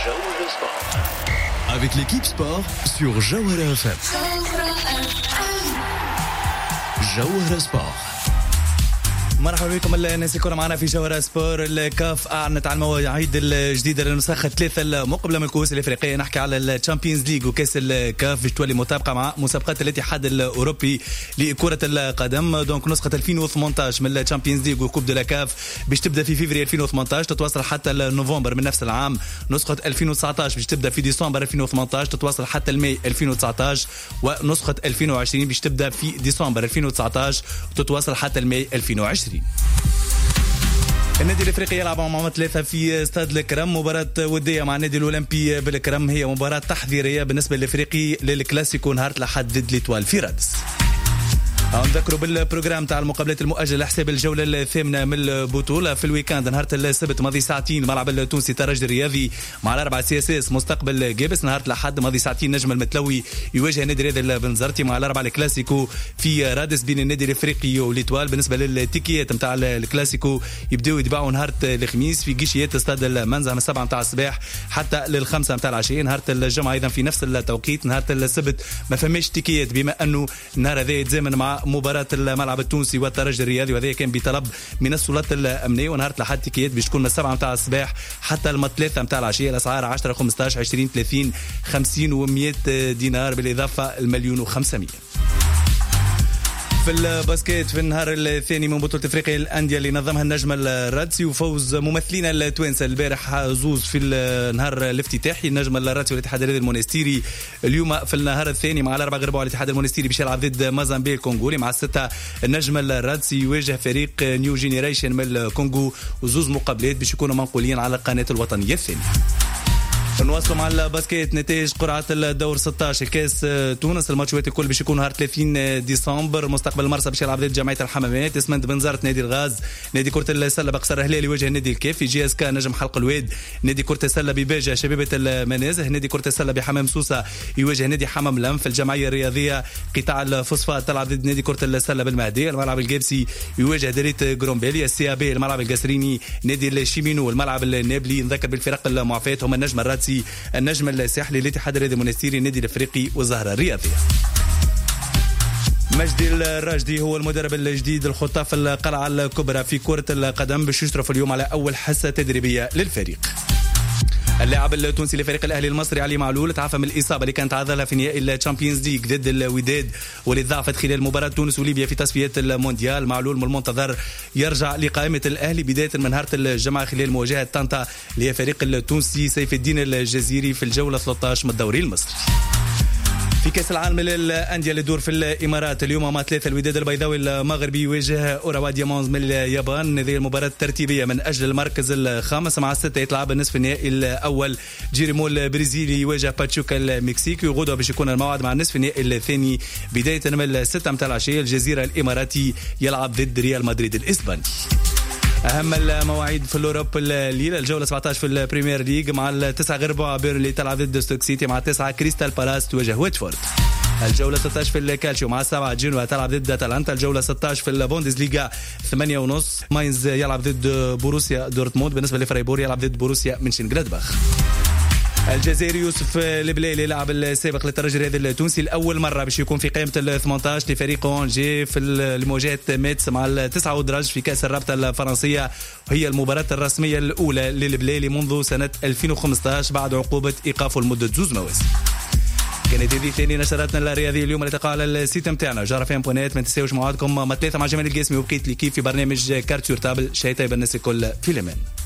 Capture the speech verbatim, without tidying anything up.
Jawhara Sport. Avec l'équipe sport sur Jawhara F M. Jawhara Sport. مرحبا بكم الناس الكرة معنا في جوهرة سبور. الكاف أعلنت عن المواعيد الجديدة للنسخة ثلاثة المقبلة من الكؤوس الإفريقية. نحكي على الشامبيونز ليج وكأس الكاف باش تولي مطابقة مع مسابقات الاتحاد الأوروبي لكرة القدم. دونك نسخة ألفين وثمانية عشر من الشامبيونز ليج وكوب دو لا كاف باش تبدأ في فيفري ألفين وثمانية عشر تتواصل حتى نوفمبر من نفس العام. نسخة ألفين وتسعة عشر باش تبدأ في ديسمبر ألفين وثمانية عشر تتواصل حتى الماي ألفين وتسعة عشر. ونسخة ألفين وعشرين باش تبدأ في ديسمبر ألفين وتسعة عشر وتتواصل حتى الماي ألفين وعشرين. النادي الافريقي يلعب مع ثلاثة في استاد الكرم. مباراة ودية مع النادي الاولمبي بالكرم هي مباراة تحضيرية بالنسبة للافريقي للكلاسيكو نهار الأحد ضد ليتوال في رادس. نذكروا بالبروجرام تاع المقابلات المؤجله لحساب الجوله الثامنه من البطوله في الويكاند نهار السبت ماضي ساعتين الملعب التونسي الترجي الرياضي مع الاربعه سي اس اس مستقبل جابس. نهار الاحد ماضي ساعتين نجم المتلوي يواجه النادي الرياضي البنزرتي مع الاربعه الكلاسيكو في رادس بين النادي الافريقي وليتوال. بالنسبه للتيكيات نتاع الكلاسيكو يبداو يتباعوا نهار الخميس في جيشيات استاد المنزه من السبعه نتاع الصباح حتى للخمسه نتاع العشيه. نهار الجمعه ايضا في نفس التوقيت. نهار السبت ما فماش تيكيات بما انه النهار هذا يتزامن مع مباراة الملعب التونسي والترجي الرياضي وهذا كان بطلب من السلطات الأمنية. ونهار الأحد تيكيات باش تكون من السبعة متاع الصباح حتى الثلاثة متاع العشية. الأسعار عشرة خمسطاش عشرين ثلاثين خمسين ومئة دينار بالإضافة المليون وخمسمية. في الباسكيت في النهار الثاني من بطولة افريقيا الأندية اللي نظمها النجم الرادسي وفوز ممثلين التوانسة البارح زوز في النهار الافتتاحي. النجم الرادسي والاتحاد الرياضي المونستيري اليوم في النهار الثاني مع الأربعة غربوا على الاتحاد المونستيري باش يلعب ضد مازامبيق الكونغولي. مع الستة النجم الرادسي يواجه فريق نيو جينيريشن من الكونغو وزوز مقابلات باش يكونوا منقولين على القناة الوطنية الثانية. نواصلوا مع الباسكيت. نتائج قرعة الدور ستة عشر كاس تونس الماتشات الكل باش يكون نهار ثلاثين ديسمبر. مستقبل المرسى باش يلعب ضد جمعية الحمامات. اسمنت بنزرت نادي الغاز. نادي كرة السلة بقصر الهلال يواجه النادي الكافي. جي اس كا نجم حلق الواد. نادي كرة السلة بباجة شبيبة المنازه. نادي كرة السلة بحمام سوسة يواجه نادي حمام لم. في الجمعية الرياضية قطاع الفوسفات تلعب ضد نادي كرة السلة بالمهدي. الملعب الجابسي يواجه دريت جرومبيلي. السي بي الملعب القسريني نادي الشيمينو الملعب النابلي. نذكر بالفرق المعفات هم النجم الرادسي النجم الساحلي الاتحاد الرياضي المونستيري النادي الافريقي والزهره الرياضيه. مجدي الراجدي هو المدرب الجديد الخطة في القلعة الكبرى في كرة القدم باش يشرف اليوم على أول حصة تدريبية للفريق. اللاعب التونسي لفريق الاهلي المصري علي معلول تعافى من الاصابه اللي كانت عضلها في نهائي الشامبيونز ليج ضد الوداد واللي ضعفت خلال مباراه تونس وليبيا في تصفيات المونديال. معلول من المنتظر يرجع لقائمه الاهلي بدايه من نهار الجمعه خلال مواجهه طنطا اللي هي فريق التونسي سيف الدين الجزيري في الجوله ثلاثة عشر من الدوري المصري. في كأس العالم للأندية اللي دور في الإمارات اليوم مع ثلاثة الوداد البيضاوي المغربي يواجه أوراوا ديامونز من اليابان. هذه المباراة الترتيبية من أجل المركز الخامس. مع الستة يتلعب النصف النهائي الأول جيريمو البرازيلي يواجه باتشوكا المكسيكي. وغدوة باش يكون الموعد مع النصف النهائي الثاني بداية من الستة متاع العشية الجزيرة الإماراتي يلعب ضد ريال مدريد الإسباني. أهم المواعيد في الأوروب الليلة الجولة سبعة عشر في البريمير ليج مع التسعة غربوا بيرلي تلعب ضد ستوك سيتي. مع التسعة كريستال بالاس تواجه ويتفورد. الجولة ستة عشر في الكالشيو مع السبعة جنوا تلعب ضد أتلانتا. الجولة ستة عشر في البوندسليغا ثمانية ونص ماينز يلعب ضد بوروسيا دورتموند. بالنسبة لفرايبور يلعب ضد بوروسيا منشنغلادباخ. الجزائري يوسف البلالي لاعب السابق للترجي الرياضي التونسي الأول مرة باش يكون في قائمة ال ثمانية عشر لفريق أونجي في المواجهة ميتس مع التسعة ودرج في كأس الرابطة الفرنسية. وهي المباراة الرسمية الأولى للبلالي منذ سنة ألفين وخمسة عشر بعد عقوبة إيقافه لمدة زوز مواسم. كانت هذه ثاني نشراتنا الرياضية اليوم اللي تقع على السيت نتاعنا جارة فين بونات. ما تنساوش موعدكم ما ثلاثة مع جمال القاسمي وبقيت ليكيف في برنامج كارت سور تابل. شيء طيب الناس الكل في الأمان.